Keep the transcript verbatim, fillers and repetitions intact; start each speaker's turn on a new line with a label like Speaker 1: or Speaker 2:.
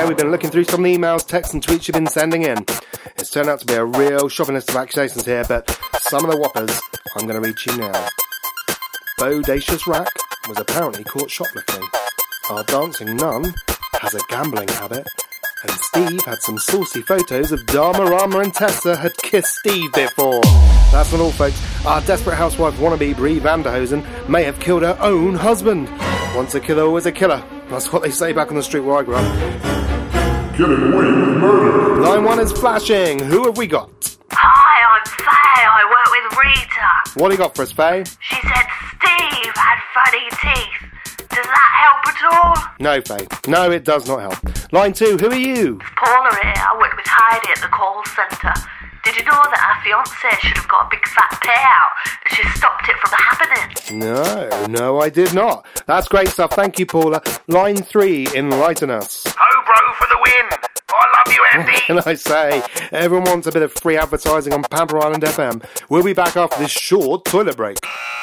Speaker 1: we've been looking through some of the emails, texts and tweets you've been sending in. It's turned out to be a real shopping list of accusations here, but some of the whoppers I'm going to read to you now. Bodacious Rack was apparently caught shoplifting. Our dancing nun has a gambling habit. And Steve had some saucy photos of Dharma, Rama and Tessa had kissed Steve before. That's not all, folks. Our desperate housewife wannabe, Brie Vanderhosen, may have killed her own husband. Once a killer, always a killer. That's what they say back on the street where I grew up.
Speaker 2: Getting away with murder.
Speaker 1: Line one is flashing. Who have we got?
Speaker 3: Hi, I'm Faye. I work with Rita.
Speaker 1: What do you got for us, Faye?
Speaker 3: She said Steve had funny teeth. Does that help at all?
Speaker 1: No, Faye. No, it does not help. Line two, who are you?
Speaker 3: It's Paula here. I work with Heidi at the call centre. Did you know that our fiancé should have got a big fat payout and she stopped it from happening?
Speaker 1: No, no, I did not. That's great stuff. Thank you, Paula. Line three, enlighten us.
Speaker 4: Ho, bro, for the win. I love you, Andy.
Speaker 1: What can I say? Everyone wants a bit of free advertising on Pamper Island F M. We'll be back after this short toilet break.